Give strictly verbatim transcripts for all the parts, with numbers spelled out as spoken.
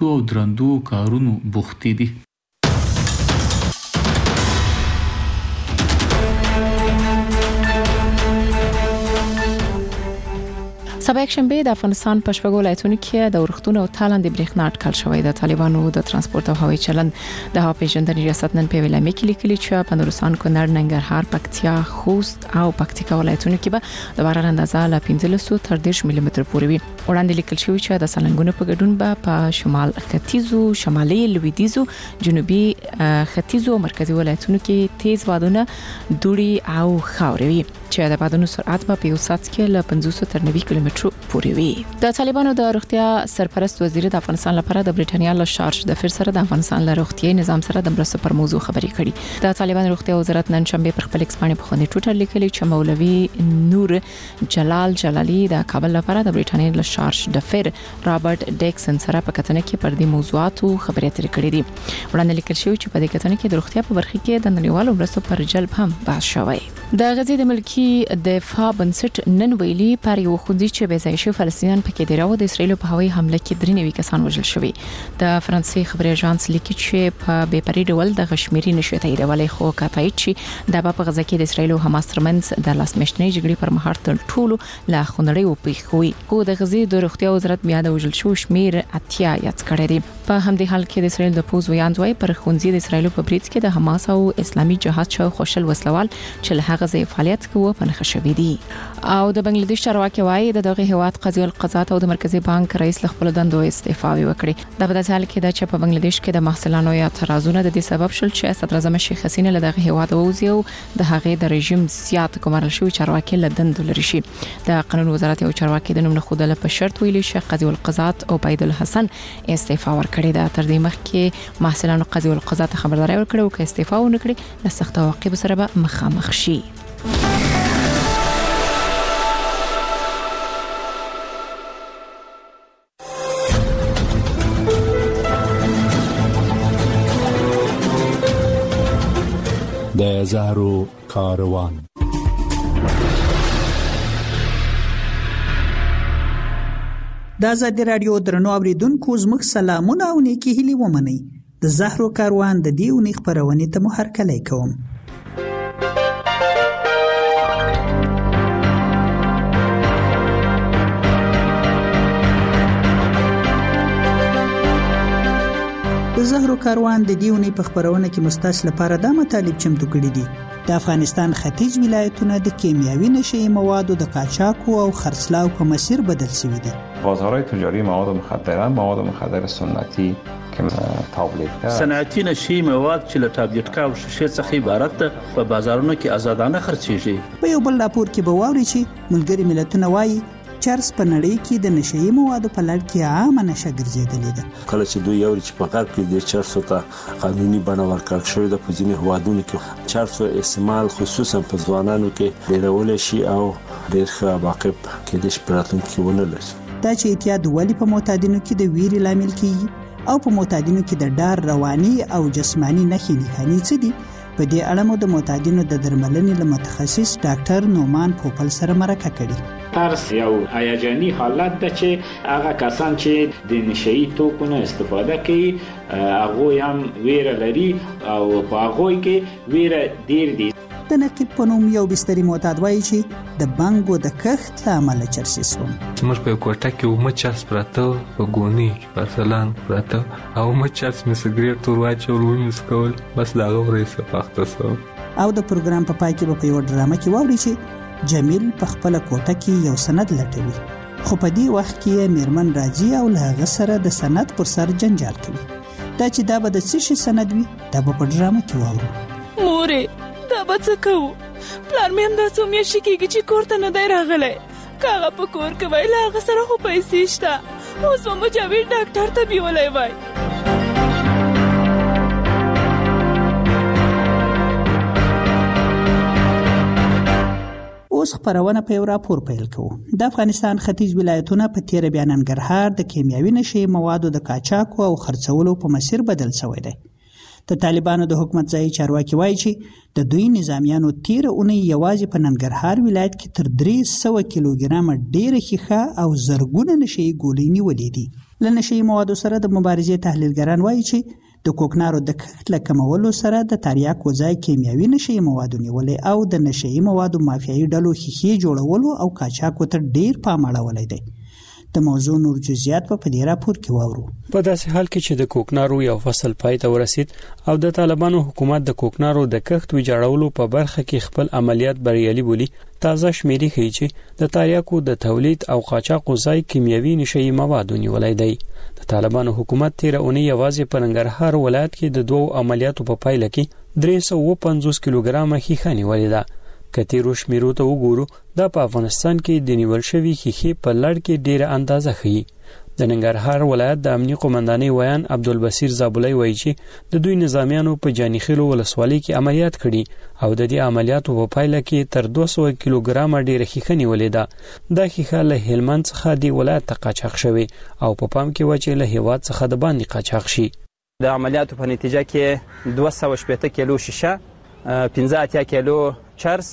سختو او درندو کارونو بوختې دي. سبا یکشنبه د افغانستان په شپږو ولایتونو کې د ورښتونو او تالند برېښنا اټکل شوی. د طالبانو د ترانسپورت او هوایي چلند د هوا پیژندنې ریاست نن په ویلامې کې لیکلي چې په نورستان، کونړ، ننګرهار، پکتیا، خوست او پکتیکا ولایتونو کې به د باران اندازه له پنځلس تر دېرش ملي متر پورې وي. وړاندې لیکل شوی چې د سالنګونو په ګډون به په شمال ختیځو، شمالي، لویدیځو، جنوبي ختیځو او مرکزي ولایتونو کې تیز بادونه، دوړې او خاورې وي چې د بادونو سرعت په یو ساعت کې له پنځوس تر نوي کیلومترو پورې وي. د طالبانو د روغتیا سرپرست وزیر د افغانستان لپاره د بریټانیا له شارج د فر سره د افغانستان له روغتیايي نظام سره د مرستې پر موضوع خبرې کړي. د طالبان روغتیا وزارت نن شنبه پر خپل ایکس باندې په خوني ټویټر لیکلي چې مولوي نور جلال جلالي د کابل لپاره د بریټانیا له شارج د فر رابرټ ډیکسن سره په کتنه کې پر دې موضوعاتو خبرې اترې کړې دي. وړاندې لیکل شوی چې په دې کتنه کې د روغتیا په برخه کې د نړیوالو مرستو پر جلب هم بحث شوی. د غزې د ملکی دفاع بنسټ نن ویلي پر یو خوندي چې به ځای شو فلسطینیان پکې دی راو د اسرایل په هوایي حمله کې درې نوي کسان وژل شوي. د فرانسې خبري اژانس لیکي چې په بې پرې ډول د غشمیري نشو تاییدولای خو کاتای چې د په غزه کې د اسرایل او حماس ترمنځ د لاس مشنۍ جګړې پر مهار تر ټولو لا خونړۍ او پیښوي. خو د غزې د روغتیا وزارت بیا د وژل شو شمیر اتیا یاد کړی دی. په همدې حال کې د اسرایل د پوز ویاندوی پر خونځي د اسرایل په بریټ کې د حماس او اسلامي جهاد شو خوشل وسلوال چې له هغه ځای فعالیت کوي په نخښه شوی دی. او د بنگلاديش چارواکي وايي د دغه هیواد قاضي القضات او د مرکزی بانک رئیس له خپل دندو استعفا وکړي. د بدل حال کې د چې په بنگلاديش کې د محصلانو یا اعتراضونه د دې سبب شول چې صدر اعظم شیخ حسینه له دغه هیواد ووزي او د هغه د رژیم زیات کومرل شوی چارواکي له دندو لري شي. د قانون وزارت یو چارواکي د نوم نه خوده په شرط ویلي چې قاضي القضات او بيد الحسن استعفا ورکړي. د تر دې مخکې محصلانو قاضي القضات خبرداري ورکړه او چې استعفا ونکړي له سخت عواقب سره به مخامخ شي. د زهرو کاروان. د آزادي رادیو درنو اوریدونکو زموږ سلامونه او نیکی هیلې ومنئ. د زهرو کاروان د دې اونۍ خپرونې ته مو هرکلی کوم. د زهرو کاروان د دیونی په خبرونه کې مستاس لپاره د مطالب چمتو کړي دي. د افغانستان ختیځ ولایتونه د کیمیاوي نشئی موادو د قاچاقو او خرڅلاو په مسیر بدل شوي دي. بازارهای تجاری مواد مخدره، مواد مخدر سنتی که تابلیت کرد. صنعتی نشئی مواد چې له تابلیت کا او شیشه څخه عبارت ده په بازارونو کې آزادانه خرڅیږي. په یو بل راپور کې به واوري چې ملګری ملتونه وایي چرس په نړۍ کې د نشئی موادو په لړ کې عامه نشه ګرځېدلې ده. کله چې دوی یو چې په غرب کې د چرسو ته قانوني بڼه ورکړل شوې ده، په ځینې هوادونو کې چرسو استعمال خصوصا په ځوانانو کې ډېرول شي او ډېر ښه واقع کېدای شي په راتلونکي کې ونه لري. دا چې اعتیاد ولې په معتادینو کې د ویرې لامل کیږي او په معتادینو کې د ډار رواني او جسمانی نښې نښانې څه دي، په دې اړه مو د معتادینو د درملنې له متخصص ډاکټر نومان پوپل سره مرکه کړې. ترس یو هیجاني حالت ده چې هغه کسان چې د نشئی توکو نه استفاده کوي هغه هم ویره لري او په هغه کې ویره ډیر دي. د نقیب په نوم یو بستري معتاد وایي چې د بنګو د کښت له امله چرسي سوم. موږ په کوټه کې اومه چرس پراته په ګونی پرسلان پراته او اومه چرس مې سګریټ تور واچول ومې سکول بس دا غوړې سپاخته سو. او د پروګرام په پای کې په یو ډرامه کې واوري چې جمیل په خپل کوټه کې یو سند لټوي، خو په دې وخت کې میرمن راځي او له هغه سره د سند پر سر جنجال کوي. دا چې دا به د څه شي سند وي دا به په ډرامه کې واورو. مورې دا به څه کوو؟ پلار مې همداسې ومیاشتې کېږي چې کور ته نه دی راغلی. که هغه په کور کې وای له هغه سره خو پیسې شته، اوس به مجاور ډاکټر ته بیولی وای. اوس خبرونه په یو راپور پیل کوو. د افغانستان ختیځ ولایتونه په تیر بیا ننګرهار د کیمیاوي نشئی موادو د قاچاقو او خرڅولو په مسیر بدل شوی دی. د طالبانو د حکومت ځای چارواکي وایي چې د دوی نظامیانو تیر اونۍ یوازې په ننګرهار ولایت کې تر درې سوه کیلوګرامه ډیره ښیښه او زرګونه نشئی ګولۍ نیولې دي. له نشي موادو سره د مبارزې تحلیلګران وایي چې د کوکنارو د کښت له کمولو سره د تریاکو ځای کیمیاوي نشي موادو نیولې او د نشي موادو مافیایي ډلو ښیښې جوړولو او قاچاقو ته ډیر پام اړولی دی. د موضوع نور جزئیات په دې راپور کې واورو. په داسې حال کې چې د کوکنارو یو فصل پای ته ورسید او د طالبانو حکومت د کوکنارو د کښت ویجاړولو په برخه کې خپل عملیات بریالي بولي، تازه شمیرې ښیي چې د تریاکو د تولید او قاچاقو ځای کیمیاوي نشي موادو نیولای دی. د طالبانو حکومت تیر اونۍ یوازې په ننګرهار ولایت کې د دوو عملیاتو په پایله کې درې سوه اووه پنځوس کیلوګرامه ښیښه نیولې ده. که تیرو شمیرو ته وګورو دا په افغانستان کې د نیول شوي ښیښې په لړ کې ډیره اندازه ښیي. د ننګرهار ولایت د امنیه قومندانۍ ویان عبدالبصیر زابلی وایي چې د دوی نظامیانو په جانیخیلو ولسوالۍ کې عملیات کړي او د دې عملیاتو په پایله کې تر دوه سوه کیلوګرامه ډیره ښیښه نیولې ده. دا ښیښه له هلمند څخه د ولایت ته قاچاق شوې او په پام کې وه چې له هیواد څخه د باندې قاچاق شي. د عملیاتو په نتیجه کې دوه سوه شپېته کیلو شیشه، پنځه اتیا کیلو چرس،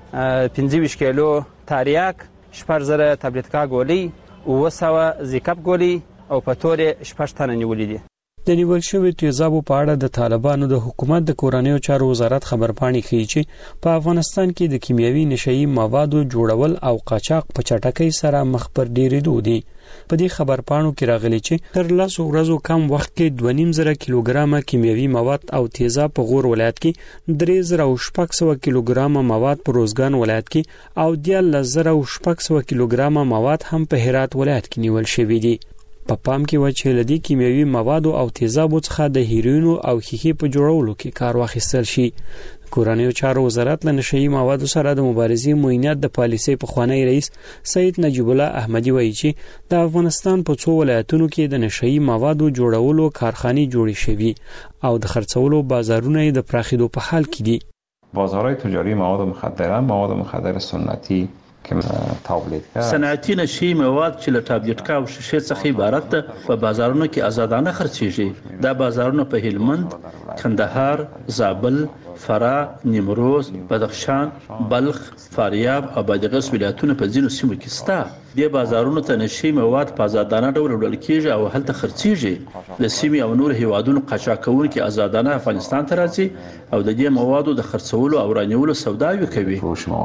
پنځه ویشت کیلو تریاک، شپږ زره تابلیتکا ګولۍ، اووه سوه زیکپ ګولۍ او په تور یې شپږ تنه نیولي دي. د نیول شویو تیزابو په اړه د طالبانو د حکومت د کورنیو چارو وزارت خبرپاڼې ښیي چې په افغانستان کې د کیمیاوي نشهیي موادو جوړول او قاچاق په چټکۍ سره مخ پر ډیرېدو دي. په دې خبرپاڼو کې راغلي چې تر لسو ورځو کم وخت کې دوه نیم زره کیلوګرامه کیمیاوي مواد او تیزاب په غور ولایت کې، درې زره او شپږ سوه کیلوګرامه مواد په روزګان ولایت کې او دیارلس زره او شپږ سوه کیلوګرامه مواد هم په هرات ولایت کې نیول شوي دي. په پام کې و چې له دې کیمیاوي موادو او تیزابو څخه د هیروینو او ښیښې په جوړولو کې کار واخیستل شي. کورنیو چارو وزارت له نشهیي موادو سره د مبارزې معینات د پالیسۍ پخوانی رئیس سید نجیب الله احمدي وایي چې د افغانستان په څو ولایتونو کې د نشهیي موادو جوړولو کارخانې جوړې شوي او د خرڅولو بازارونه یې د پراخېدو په حال کې دي. بازارهای تجاری مواد مخدره، مواد مخدر سنتی صنعتي نشي مواد چې له تابلیتکا او شیشې څخه عبارت ده په بازارونو کې آزادانه خرڅېږي. دا بازارونه په هلمند، کندهار، زابل، فراه، نیمروز، بدخشان، بلخ، فاریاب او بادغیس ولایتونو په ځینو سیمو کې شته. دې بازارونو ته نشي مواد په آزادانه ډول وړل کېږي او هلته خرڅېږي. له سیمې او نور هیوادونو قاچاقونکي آزادانه افغانستان ته راځي او د دې موادو د خرڅولو او رانیولو سوداوي کوي.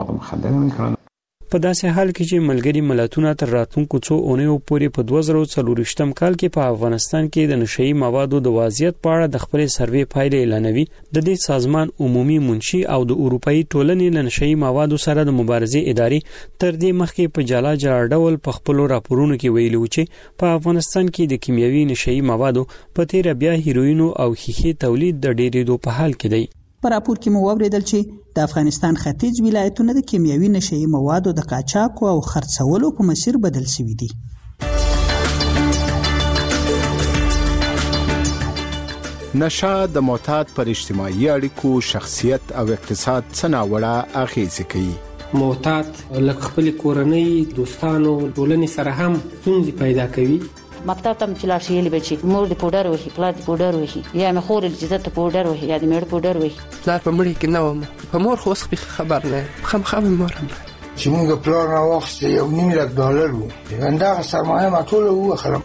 په داسې حال کې چې ملګري ملتونه تر راتلونکو څو اونیو پورې په دوه زره څلورویشتم کال کې په افغانستان کې د نشهیي موادو د وضعیت په اړه د خپلې سروې پایلې اعلانوي، د دې سازمان عمومي منشي او د اروپایي ټولنې له نشهیي موادو سره د مبارزې ادارې تر دې مخکې په جلا جلا ډول په خپلو راپورونو کې ویلي و چې په افغانستان کې د کیمیاوي نشهیي موادو په تیره بیا هیروینو او ښیښې تولید د ډېرېدو په حال کې دی. په راپور کې مو واوریدل چې د افغانستان ختیځ ولایتونه د کیمیاوي نشهیي موادو د قاچاقو او خرڅولو په مسیر بدل شوي دي. نشه د معتاد پر اجتماعي اړیکو، شخصیت او اقتصاد څه ناوړه اغیزې کوي. معتاد لکه خپل کورنۍ، دوستانو، ټولنې سره هم ستونزې پیدا کوي. مکتب ته چې لاړ شي به چې مور د پوډر وهي، پلار د پوډر وهي، یا مې خور چې زه ته پوډر وهي یا د میړه پوډر وهي. پلار په مړي کې نه وم، په مور خو اوس خبر نه خامخا مې مور هم چې موږ پلار نه واخیسته یو نیم لک ډالر و، همدغه سرمایه ما ټوله ووخلم.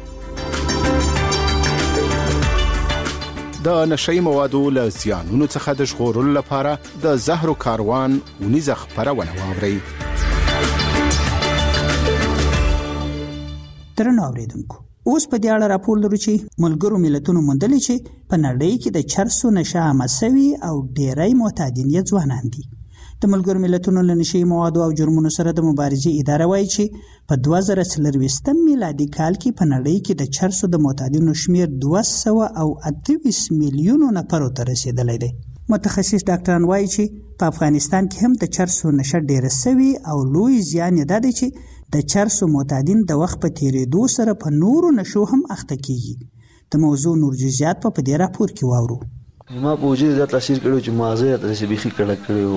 د نشهیي موادو له زیانونو څخه د ژغورلو لپاره د زهرو کاروان ونیزه خپرونه واورئ. درنو اوریدونکو، اوس په دې اړه راپور لرو چې ملګرو ملتونو موندلي چې په نړۍ کې د چرسو نشه عامه سوي او ډېری معتادین یې ځوانان دي. د ملګرو ملتونو له نشهیي موادو او جرمونو سره د مبارزې اداره وایي چې په دوه زره څلرویشتم میلادي کال کې په نړۍ کې د چرسو د معتادینو شمیر دوه سوه او اته ویشت میلیونو نفرو ته رسیدلی دی. متخصص ډاکټران وایي چې په افغانستان کې هم د چرسو نشه ډېره سوي او لوی زیان یې دا دی چې د چرسو معتادین د وخت په تیریدو سره په نورو نشو هم اخته کیږي. د موضوع نور جزئیات په دې راپور کې واورو. ما په وجود د تاثیر کړو چې مازه تاسو بيخي کړه کړو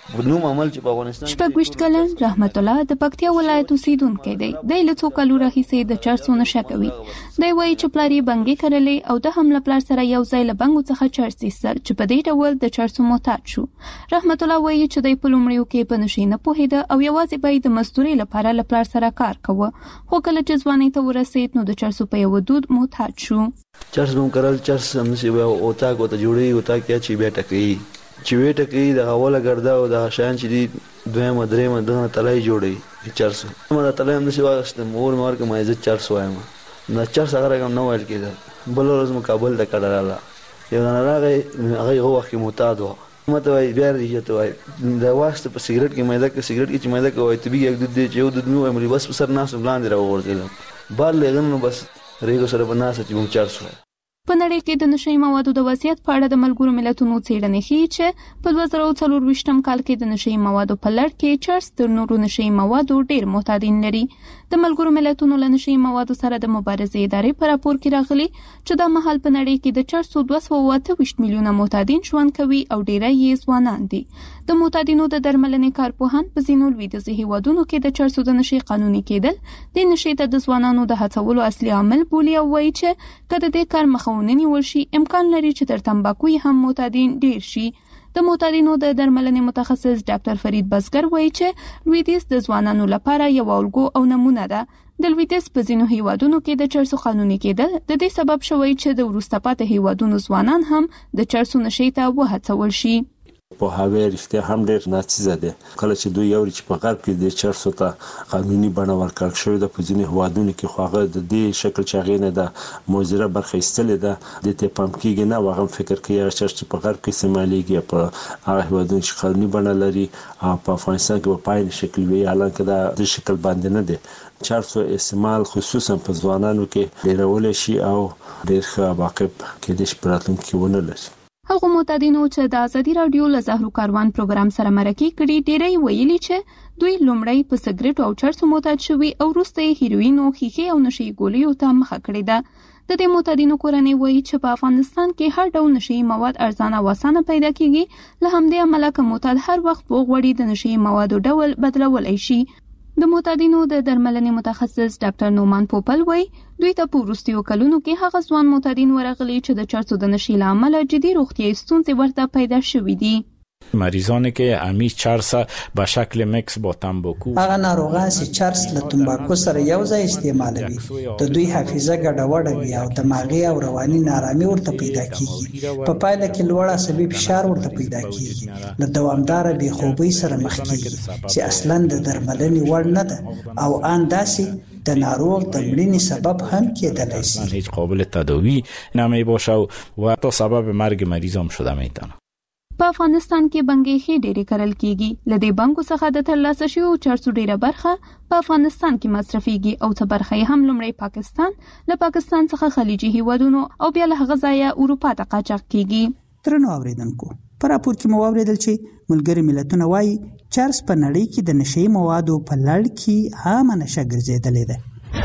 نوم عمل چې په افغانستان شپږ کلن رحمت الله د پکتیا ولایت اوسیدونکی دی. د لڅو کلو راهیسې د چرسو نشه کوي. دی وایي چې پلاری بنګي کړلې او د حمله پلار سره یو ځای له بنګو څخه چرس ایستل چې په دې ډول د چرسو محتاج شو. رحمت الله وایي چې د پلومړیو کې په نشي نه پوهیده او یوازې به د مزدوري لپاره له پلار سره کار کوه. خو کله چې ځواني ته ورسید نو د چرسو په یو دود محتاج شو. چرس نوم کړل چرس هم نشي او تا کو ته جوړي او تا کې چې به ټکي چې وې ټکي د اوله ګرځا او د شان چې دی دویمه درېمه دغه تلای جوړي چرس مله تلای هم نشي واغست مور مور کې ما عزت چرس وایم نه چرس هغه کوم نو ویل کېده. بل ورځ مقابل د کړلاله یو نه راغی هغه یو وخت معتاد و مته وای بیا ریږي ته وای دا واسطه په سیګریټ کې مېده کې سیګریټ کې چې مېده کې وای ته به یک د دې یو د نو امري بس په سر ناس بلاندې راوړل بار لګنو بس ریګو سره په ناس چې موږ چرس وای. په نړۍ کې د نشئی موادو د وضعیت په اړه د ملګرو ملتونو څېړنې ښیي چې په دوه زره څلور کال کې د نشئی موادو په لړ کې چرس تر نورو نشئی موادو ډېر محتاجین لري. د ملګرو ملتونو له نشئی موادو سره د مبارزې ادارې په راپور کې راغلي چې د مهال په نړۍ کې د چرسو دوه سوه اته ویشت میلیونه محتاجین ژوند کوي او ډېری یې ځوانان دي. د محتاجینو د درملنې کارپوهان په ځینو لویدیځي هېوادونو کې د چرسو د نشئی قانوني کېدل د نشئی ته د ځوانانو د هڅولو اصلي عامل بولي او وایي چې که د دې کار مخه ونیول شي امکان لري چې تر تمباکو هم معتادین ډیر شي. د معتادینو د درملنې متخصص ډاکټر فرید بزګر وایي چې لویدیځ د ځوانانو لپاره یو الګو او نمونه ده. د لویدیځ په ځینو هیوادونو کې د چرسو قانوني کېدل د دې سبب شوی چې د وروسته پاتې هیوادونو ځوانان هم د چرسو نشې ته وهڅول شي. په هغه رښتیا هم ډېر ناڅیزه ده کله چې دوی یو چې په غرب کې د چرسو ته قانوني بڼه ورکړل شوې ده. په ځینې هوادونو کې خو هغه د دې شکل چې هغې نه د موزره برخه ایستلې ده د ته پام کېږي نه هغه فکر کوي هغه چرس چې په غرب کې استعمالیږي په هغه هوادونو چې قانوني بڼه لري او په افغانستان کې په پای شکل وي حالانکه دا د شکل باندې نه ده. چرسو استعمال خصوصا په ځوانانو کې ډېرول شي او ډېر ښه عواقب کېدای شي په راتلونکي کې ونه لري. هغه معتادینو چې د ازادي رادیو له زهرو کاروان پروګرام سره مرکه کړي ډېری ویلي چې دوی لومړی په سګریټ او چرسو معتاد شوي او وروسته یې هیروین او ښیښې او نشي ګولیو ته مخه کړې ده. د دې معتادینو کورنۍ وایي چې په افغانستان کې هر ډول نشي مواد ارزانه او اسانه پیدا کیږي. له همدې امله که معتاد هر وخت وغواړي د نشي موادو ډول بدلولی شي. د معتادینو د درملنې متخصص ډاکټر نومان پوپل وایي دوی ته په وروستیو کلونو کې هغه ځوان معتادین ورغلي چې د چرسو د نشي له امله جدي روغتیایي ستونزې ورته پیدا شوي دي. مریضانی که همی چرس به شکل مکس با تنباکو هغه ناروغان چې چرس له تنباکو سره یو ځای استعمالوي د دوی حافظه ګډوډه وي او دماغي او رواني نارامي ورته پیدا کیږي. په پایله کې لوړ عصبي فشار ورته پیدا کیږي. له دوامدار بې خوبۍ سره مخ کیږي چې اصلا د درملنې وړ نه ده او ان داسې د ناروغ د مړینې سبب هم کېدلی شي. هیچ قابل تداوی نمی باشه و تا سبب مرگ مریض هم شده میتونه. په افغانستان کې بنګې ډېرې کرل کیږي. لدې بنګو څخه د ترلاسه شویو چرسو ډېره برخه په افغانستان کې مصرفيږي او څه برخه یې هم لومړی پاکستان له پاکستان څخه خلیجي هیوادونو او بیا له هغه ځایه اروپا ته قاچاق کیږي. ترنو اوریدونکو په راپور کې مو واوریدل چې ملګری ملتونه وایي چرس په نړۍ کې د نشئی موادو په لړ کې عامه نشه ګرځېدلې ده.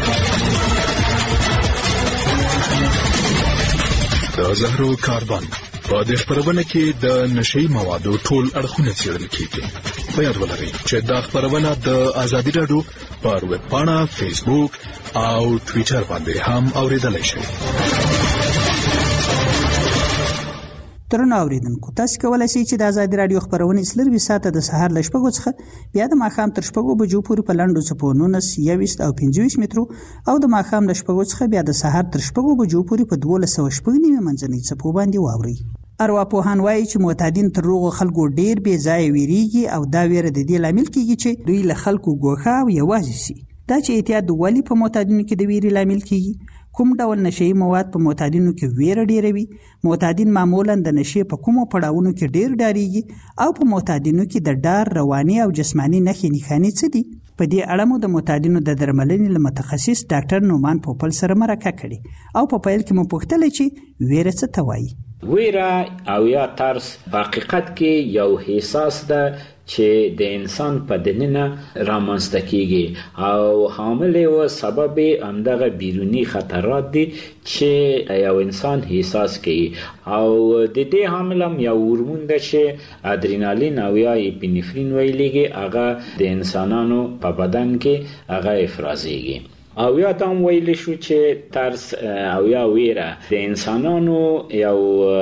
د زهرو کاروان په دې خبرونه کې د نشئی موادو ټول اړخونه څېړل کیږي. په یاد ولرئ چې دا خبرونه د ازادي رادیو پر ویب پاڼه، فیسبوک او ټوئیټر باندې هم اوریدلای شئ. ترنو اوریدونکو تاسو کولای شئ چې د ازادي رادیو خبرونه سلروي ساعته د سهار ل شپږو څخه بیا د ماښام تر شپږو بجو پورې په لاندو چپونو یويست او پنځه مترو او د ماښام ل شپږو څخه بیا د سهار تر شپږو بجو پورې په دولس سوه شپږ نیمه منځنۍ چپو باندې واوري. ارواپوهان وایي چې معتادین تر روغو خلکو ډیر بې ځایه ویریږي او دا ویره د دې لامل کیږي چې دوی له خلکو ګوښه او یوازې سي. دا چې احتیاط ولې په معتادینو کې د ویرې لامل کیږي؟ کوم ډول نشئی مواد په معتادینو کې ویره ډیروي؟ معتادین معمولا د نشې په کومو پړاوونو کې ډیر ډاریږي او په معتادینو کې د ډار رواني او جسمانی نښې نښانې څه دي؟ په دې اړه مو د معتادینو د درملنې له متخصص ډاکټر نومان پوپل سره مرکه کړې او په پیل کې مو پوښتل چې ویره څه ته وایي. ویره او یا ترس په حقیقت کې یو احساس ده چې د انسان په دننه رامنځته کیږي او حامل او سبب همدغه بیرونی خطرات دي چې یو انسان احساس کوي او د دې حامل هم یو هورمون ده چې ادرینالین او یا اپینفرین ویلېږي، هغه د انسانانو په بدن کې هغه افرازېږي. او یا تام ویل شو چې ترس او یا ویره د انسانانو یو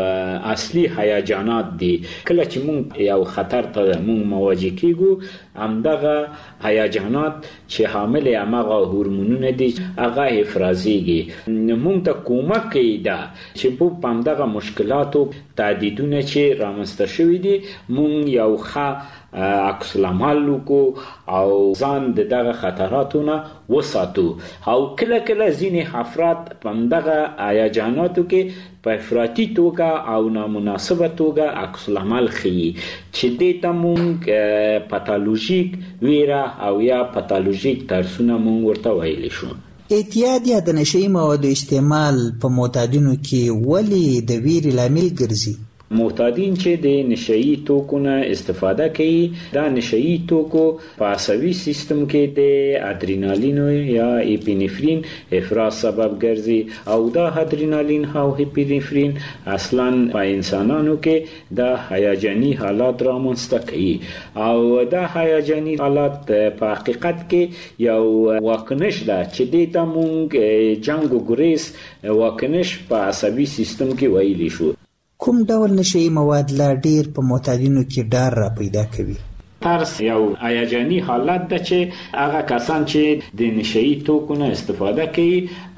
اصلي هیجانات دي. کله چې مونږ یو خطر ته مونږ مواجه کیږو، همدغه هیجانات چې حامل هغه هورمونونه دي هغه افرازېږي. مونږ ته کومک کوي دا چې په همدغه مشکلاتو تعدیدونه چې رامنځته شوي دي مونږ یو ښه عکس العمل وکړو او ځان د دغه خطراتو نه وساتو. او کله کله ځینې افراد په همدغه هیجاناتو کې په افراطي توګه او نامناسبه توګه عکس العمل ښیي چې دې ته مونږ پاتالوژیک ویره او یا پاتالوژیک ترسونه مونږ ورته ویلی شو. اعتیاد یا د نشهیي موادو استعمال په معتادینو کې ولې د ویرې لامل ګرځي؟ معتادین چې د نشهیي توکو نه استفاده کوي، دا نشهیي توکو په عصبي سیستم کې د ادرینالین یا اپینفرین افراز سبب ګرځي او دا ادرینالین او اپینفرین اصلا په انسانانو کې د هیجاني حالات رامنځته کوي او دا هیجاني حالات په حقیقت کې یو واکنش ده چې دې ته مونږ جنګ و ګریز واکنش په عصبي سیستم کې ویلی شو. کوم ډول نشهیي مواد لا ډیر په معتادینو کې ډار را پیدا کوي؟ ترس یو هیجاني حالت ده چې هغه کسان چې د نشهیي توکو نه استفاده کوي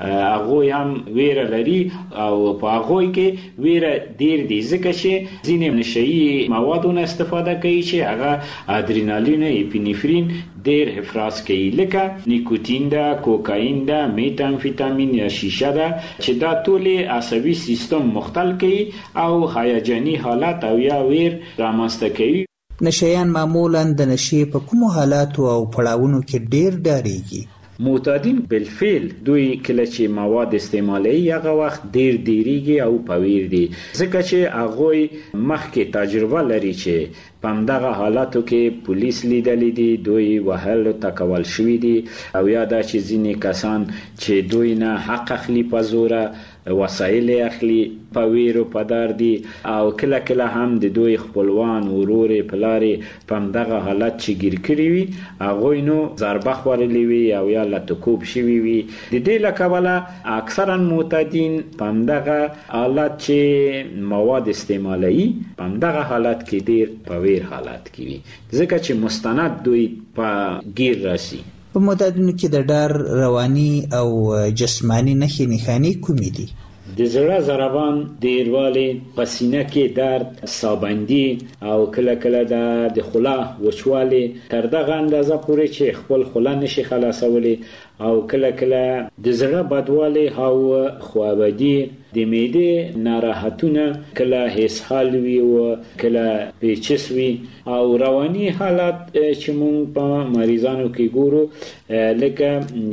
هغه هم ویره لري او په هغه کې ویره ډیر دي ځکه چې ځینې نشهیي موادو نه استفاده کوي چې هغه ادرینالین اپینفرین ډیر افراز کوي، لکه نیکوتین ده، کوکاین ده، میتامفیتامین یا شیشه ده چې دا ټول عصبي سیستم مختل کوي او هیجاني حالت او یا ویر رامنځته کوي. نشهیان معمولا د نشې په کومو حالاتو او پړاوونو کې ډیر ډاریږي؟ معتادین بالفعل دوی کله چې مواد استعمالوي هغه وخت ډیر ډیریږي او پویر دي ځکه چې هغه مخکې تجربه لري چې په همدغه حالاتو کې پولیس لیدلې دي، دوی وهل تکول شوي دي او یا دا چې ځینې کسان چې دوی نه حق اخلي په زوره وسایل اخلي په ویرو پدار دي او کله کله هم د دوی خپلوان ورورې پلارې په همدغه حالت چې ګیر کړي وي هغوی نو ضربه خوړلې وي او یا لتکوب شوي وي. د دې له کبله اکثرا معتادین په همدغه حالت چې مواد استعمالوي په همدغه حالت کې ډیر په ویر حالت کې وي ځکه چې مستند دوی په ګیر راسي. په معتادینو کې د ډار رواني او جسمانی نښې نښانې کومې دي؟ د زړه ضربان ډیروالی، په سینه کې درد، سابندي او کله کله د خوله وچوالی تر دغه اندازه پورې چې خپل خوله نشي خلاصولی او کله کله د زړه بدوالی او خوابدي، د معدې ناراحتونه، کله اسهال وي او کله پیچس وي او رواني حالت چې مونږ په مریضانو کې ګورو لکه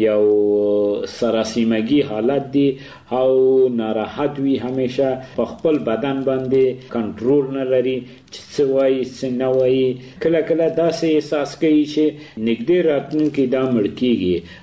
یو سراسیمګي حالت دی او ناراحت وي، همیشه په خپل بدن باندې کنټرول نه لري چې څه وایي څه نه وایي، کله کله داسې احساس کوي چې نږدې راتلونکي دا مړ کیږي.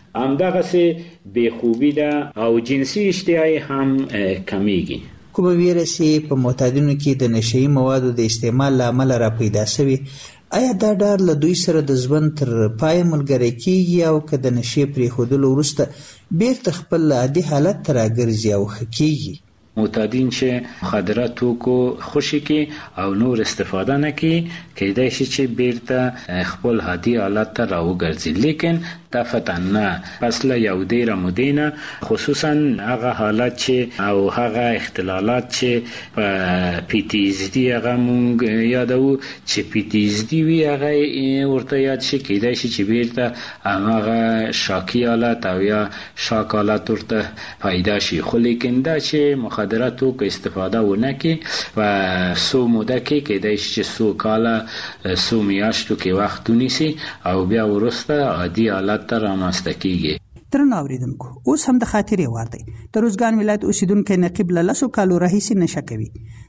همدغسې بېخوبي ده او جنسي اشتهایی هم کمیږي. کومه ویره چې په معتادینو کې د نشهیي موادو د استعمال له امله را پیدا شوي، آیا دا ډار له دوی سره د ژوند تر پای ملګری کیږي او که د نشې پرېښودلو وروسته بیرته خپل عادي حالت ته راګرځي او ښه کیږي؟ معتادین چې مخدره توکو خوشي کې او نور استفاده نه کوي کېدای شي چې بیرته خپل عادي حالت ته راوګرځي، لیکن دفعتا نه پس له یو ډیره مودې نه خصوصا هغه حالت چې او هغه اختلالات چې په پی ټي ایس ډي هغه مونږ یادو چې پی ټي ایس ډي وي هغه ورته یاد شي کېدای شي چې بیرته هغه شاکي حالت او یا شاک حالت ورته پیدا شي. خو لیکن دا چې مخدره توکو استفاده ونه کې و سو موده کې کېدای شي چې سو کاله سو میاشتو کې وخت ونیسي او بیا وروسته عادي حالت تر رامنځته کیږي. درنو اوریدونکو، اوس هم د خاطرې وار دی. د روزګان ولایت اوسیدونکی نقیب له لسو کالو راهیسې نشه کوي.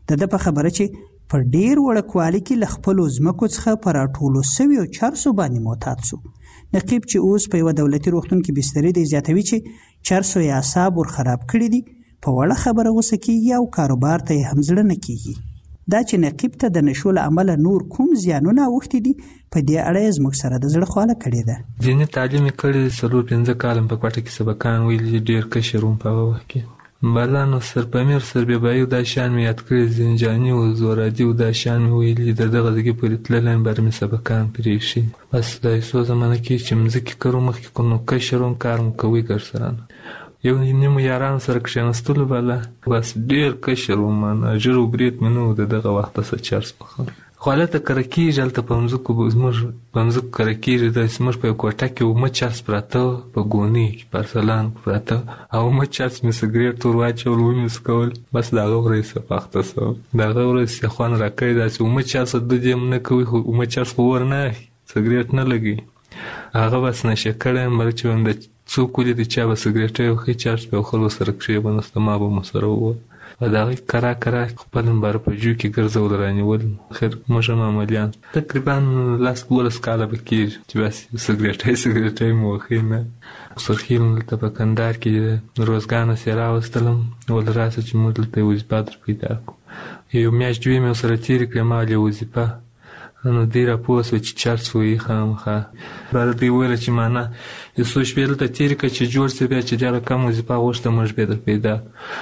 د ده په خبره چې په ډیر وړکوالي کې له خپلو ځمکو څخه په راټولو سویو چرسو باندې معتاد سو. نقیب چې اوس په یوه دولتي روغتون کې بسترې دی زیاتوي چې چرسو یې اعصاب ور خراب کړي دي، په وړه خبره غوسه کېږي او کاروبار ته یې هم زړه نه کېږي. دا چې نقیب ته د نشو له امله نور کوم زیانونه اوښتي دي په دې اړه یې زموږ سره د زړه خواله کړې ده. دیني تعلیم یې کړی څلور پنځه کاله په کوټه کې سبقان ویلي، ډېر کشر وم په هغه وخت کې. بلانو سرپمیر سربیبایي دا شیان مې یاد کړي، زنجاني و زورادي و دا شیان مې ویلي، د دغه ځګې پورې تللی یم بر مې سبقان پرېښي. بس دا څو زمانه کې چې مځکې کرو مخکې کړو نو کشر وم، کار مو کوي ګرسره نه یو نیمو یارانو سره کښېنستلو بله بس ډېر کشر وم، ژر و برید مې نه و د دغه وخته څه چرس پخول. خو هلته کره کېږي، هلته په مځکو زموږ په مځکو کره کېږي، داسې موږ په یو کوټه کې اومه چرس پراته په ګونۍ کې په ارسلان پراته او اومه چرس مې سګرېټ ور واچول ومې څکول. بس د هغه ورځ څه پاخته سوم، د هغه ورځ څه خوند راکړی داسې اومه چرس دود یې هم نه کوي، خو اومه چرس خو ور نه اخلي، سګرېټ نه لګوي. هغه بس نشه کړی یم، بل چې هم د څوک ولیدي چا به سګرېټ یې وخي چرس به وخل ورسره کښېبنسته، ما به مو سره ووت و د هغې کرا کرا خپل هم باره په جو کې ګرځول رانیول. خیر موږ هم عملیان تقریبا لس دولس کاله به کېږي چې بس سګرېټی سګرېټی مو وخي نه. سرخیل دلته په کندهار کې روزګان سې راوستلم، ول راسه چې موږ دلته یې وظیفه در پیدا کړو. یو میاشت دوې مې ورسره تېرې کړې، ما ولې وظیفه نو دی راپوه سوه چې چرس وایي خامخا. بعد دوی ویله چې معنا یو څو شپې دلته تېرې کړه چې جوړ سې، بیا چې ډېره کم وظیفه غوښته موږ بیا در پیدا.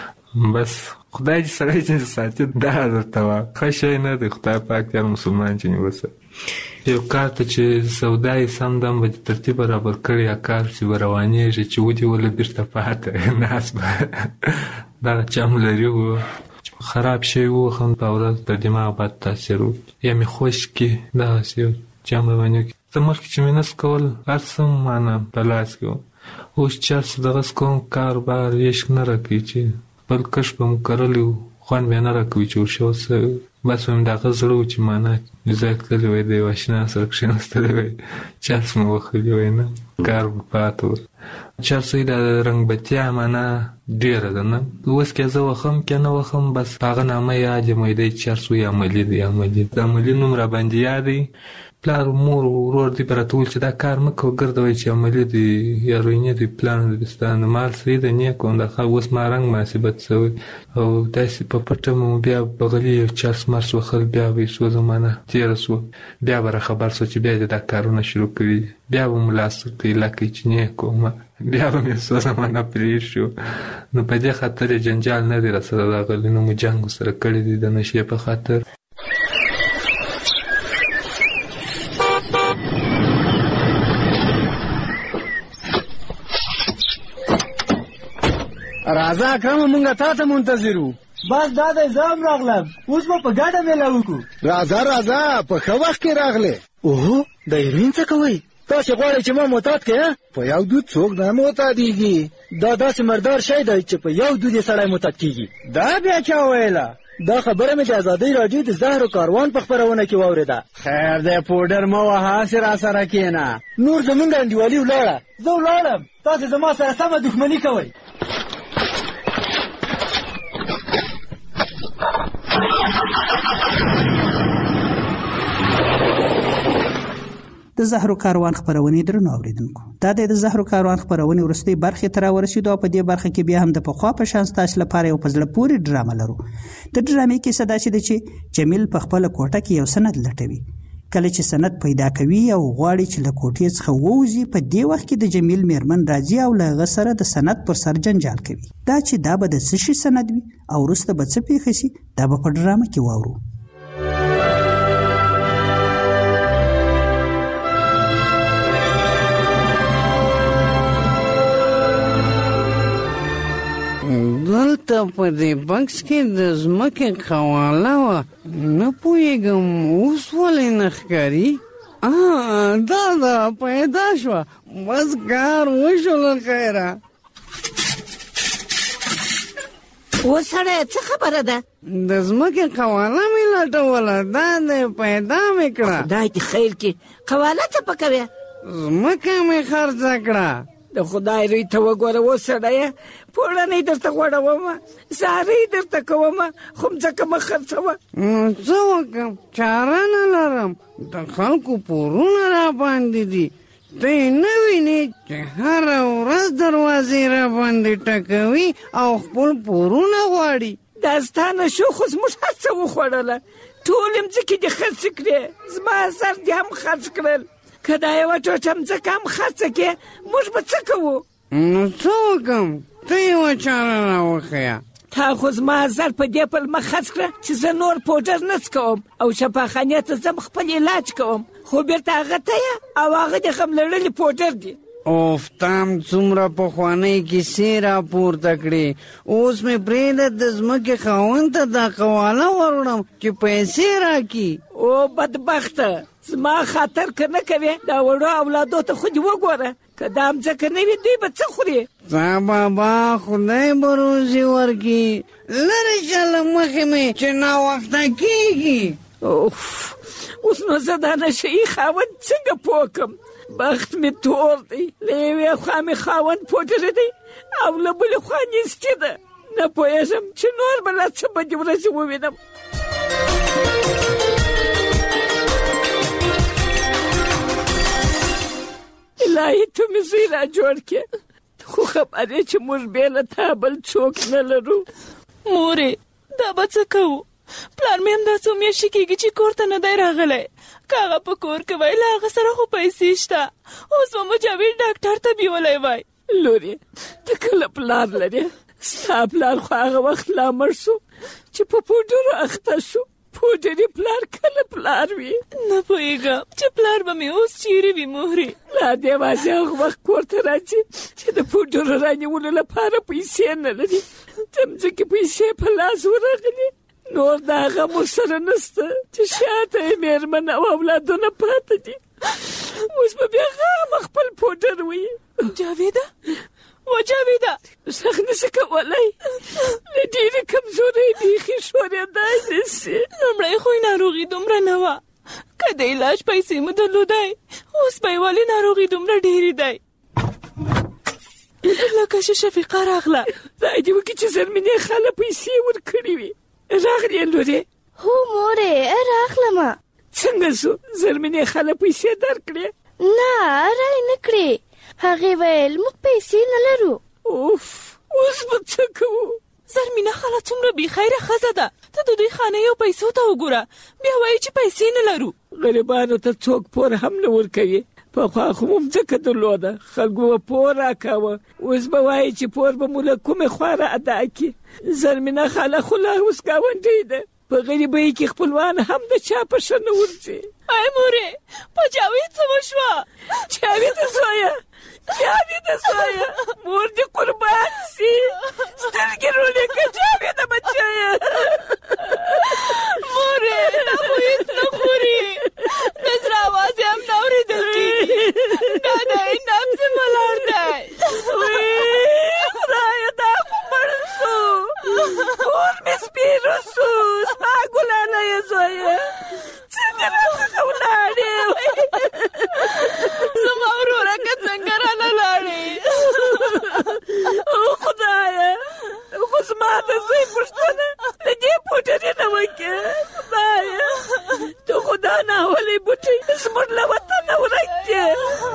بس خدای دې سړی چې ساتي دا درته وه، ښه شی نه دی، خدای پاک دې هر مسلمان چې نیوسه. یو کار ته چې سودا یې سم دم به دې ترتیب برابر کړی، یا کار چې به روانېږي چې ودې وله بېرته پاته ناست به دغه چم لري و خراب شوی و، هم په ورځ د دماغ بد تاثیر و، یا مې خوش کې دغسې یو جام روانې کې. ته مخکې چې مې نس کول هر څه مانه په لاس کې و، اوس چرس دغسې کوم کاروبار عشق نه راکوي چې بل کش به مو کرلی و، خوند بیا نه راکوي چې ورشو څه. بس وایم د هغه زړه و چې مانه ځای تللی وی د یو اشنا سره کښېنستلی وی، چرس مې وخلي وی نه کار به پاته و. چرس وی د رنګبتیا معنا ډېره ده نه، اوس که زه وخم که نه وخم بس هغه نامه یاد یم، دی چرس وی عملي دی عملي د عملي نوم را باندې یاد دی. پلار مور ورور دی به راته ویل چې دا کار مه کوه، ګرده وایي چې عملي دی یا روینې دی پلان دی ستا د مال صحیح ده نیک و دا اوس ما رنګ مناسبت شوی او داسې په پټه مو بیا بغلي یو چرس مرس وخل، بیا به یې څو زمانه تېره سوه، بیا به را خبر سو چې بیا دې دا کارونه شروع کړي، بیا به مو لاس ورکوي لکه چې نیک وم، بیا به مې څو زمانه پرېښو. نو په دې خاطر یې جنجال نه دی راسره راغلی، نو مو جنګ ورسره کړی دی د نشې په خاطر. راځه اکرمه مونږ تا ته منتظر وو. بس دا دی زه هم راغلم، اوس به په ګډه میله وکړو. راځه راځه په ښه وخت کې راغلې. اوهو د هیروین څه کوئ؟ تاسې غواړئ چې ما معتاد کړې؟ په یو دود څوک نه معتادېږي، دا داسې مردار شی دی چې په یو دود یې سړی معتاد کېږي. دا بیا چا ویله؟ دا خبره مې د ازادۍ راډیو د زهر و کاروان په خپرونه کې واورېده. خیر دی پوډر مه وهه، هسې راسره کښېنه. نور زمونږ انډیوالي ولاړه. زه ولاړم، تاسې زما سره سمه دښمني کوئ. د زهرو کاروان خپرونې درنو اوریدونکو، دا د زهرو کاروان خپرونې وروستۍ برخې ته راورسېدو او په دې برخه کې بیا هم د پخوا په شان ستاسو لپاره یو په زړه پورې ډرامه لرو. د ډرامې کیسه داسې ده چې جمیل په خپله کوټه کې یو سند لټوي. کله چې سند پیدا کوي او غواړي چې له کوټې څخه ووځي، په دې وخت کې د جمیل میرمن راځي او له هغه سره د سند پر سر جنجال کوي. دا چې دا به د څه شي سند وي او وروسته به څه پېښه شي، دا به په ډرامه کې واورو. دلته په دې بکس کې د ځمکې قواله وه، نه پوهېږم اوس ولې نه ښکاري؟ دا ده پیدا شوه، بس کار وشو له خیره. اوس سړی څه خبره ده؟ د ځمکې قواله مې لټوله، دا دی پیدا مې کړه. خدای دې خیر کړي. قواله څه پکوې؟ ځمکه مې خرڅه کړه. د د خدای ری ته وګوره وسړی پوړنې درته غوړوم ساري درته کوم خو ځکه ما خرڅوه څه وکم چاره نه لرم د خلکو پورونه را باندې دي ته نه وینې چې هره ورځ دروازې را باندې ټکوي او خپل پورونه غواړي دا ستانه شو خو زموږ هر څه وخوړله ټول مځکې دې خرڅ کړې زما سر دې هم خرڅ کړل که دا یوه ټوټه مځکه هم خرڅه کړې موږ به څه کوو نو څه وکم ته یوه چاره راوښیه تا خو زما زر په دې پلمه خرڅ کړه چې زه نور پوډر نه څکوم او شفاخانې ته ځم خپل علاج کوم خو بیرته هغه ته یې او هغه د غم لړلي پوډر دي اوف تام څومره پخوانۍ کیسې راپورته کړې اوس مې پرېږده د ځمکې خاوند ته دا قواله وروړم چې پیسې راکړي او بدبخته زما خاطر که نه کوې دا وړو اولادو ته خو دې وګوره که دا مځکه نه وي دوی به څه خوري تا بابا خدای به روزي ورکړي لرې شه له مخې مې چې ناوخته کېږي اوف اوس نو زه دا نشهیي خاوند څنګه پوه کړم بخت مې تور دی له یوې خوا مې خاوند پوډر دی او له بلې خوا نیستي ده نه پوهېږم چې نور به لا څه بدې ورځې ووینم الهي ته مې زوی را جوړ کړې خو خبرې چې موږ بې له تا بل څوک نه لرو مورې دا به څه کوو پلار مې همدا څو میاشتې کېږي چې کور ته نه دی راغلی که هغه په کور کې وای له هغه سره خو پیسې شته اوس به مجاور ډاکټر ته بیولی وای لورې ته کله پلار لرې ستا پلار خو هغه وخت لا مړ شو چې په پوډرو اخته شو پوډري پلار کله پلار وي نه پوهېږم چې پلار به مې اوس چیرې وي مهرې لا دې واځي هغه وخت کور ته راځي چې د پوډرو رانیولو لپاره پیسې نه لري ته مځکې پیسې په لاس ورغلې نور د هغه مور سره نسته چې شاته یې مېرمن او اولادونه پاته دي اوس به بیا غامه خپل پوډر وي جاویده و جاویده غږ نشي کولی له ډېرې کمزورۍ بیخي ښورېدای نشي لومړی خو یې ناروغي دومره نه وه که د علاج پیسې مو درلودی اوس به یې ولې ناروغي دومره ډېرې دی لکه چې شفیقه راغله خدای دې وکړي چې زرمینې خاله پیسې ورکړې وي راغلې لورې هو مورې راغلمه څنګه شو زرمینې خاله پیسې درکړې نه رای نه کړې هغې ویل موږ پیسې نه لرو اوف اوس به څه کوو زرمینه خاله څومره بېخیره ښځه ده ته د دوی خانې او پیسو ته وګوره بیا وایي چې پیسې نه لرو غریبانو ته څوک پور هم نه ورکوي پخوا خو مو مځکه درلوده خلکو به پور راکاوه اوس به وایي چې پور به مو له کومې خوا را ادا کړي زرمینه خاله خو لا اوس ګاونډۍ ده په غریبۍ کې خپلوان هم د چا په ښه نه ورځي ای مورې په جاوید څه وشوه جاویده زویه جاویده زویه مور دې قربان سي سترګې رولې که جاویده بچیه مورې دا خو هېڅ نه خوري د زړه اواز یې هم نه اورېدل کېږي دا د نبض یې ولاړ دی خدایه دا خو مړ شو کور مې سپېره شو ستا ګلانه یې زویه څنګه راڅخه ولاړې زما وروره که څنګه رانه لاړې او خدایه خو زما د زوی پوښتنه له دې پوډرې نه وکړه خدایه ته خو دا ناولې بوټی زموږ له وطنه ورک کړې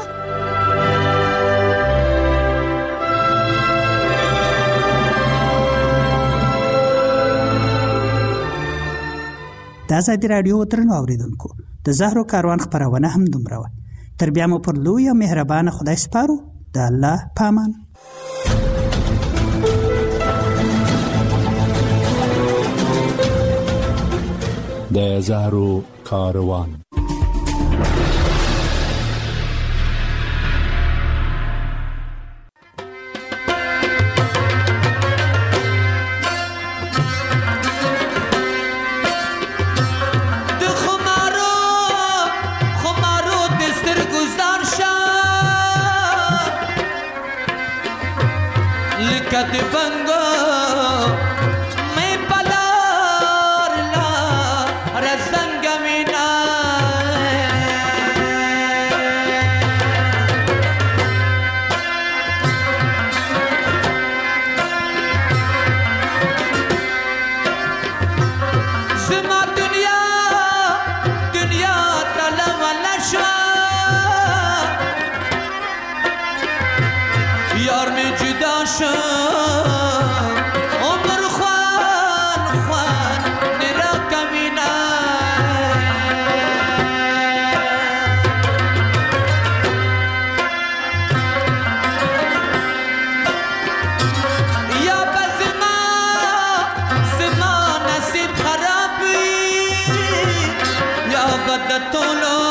د ازادي راډیو درنو اوریدونکو د زهرو کاروان خپرونه هم دومره وه تر بیا مو پر لوی او مهربانه خدای سپارو د الله په امان د زهرو کاروان de bango me palar la razanga mina شم عمر خوان خوان نرا کمینا یا بزما زما نصیب خرابی یا بدتولو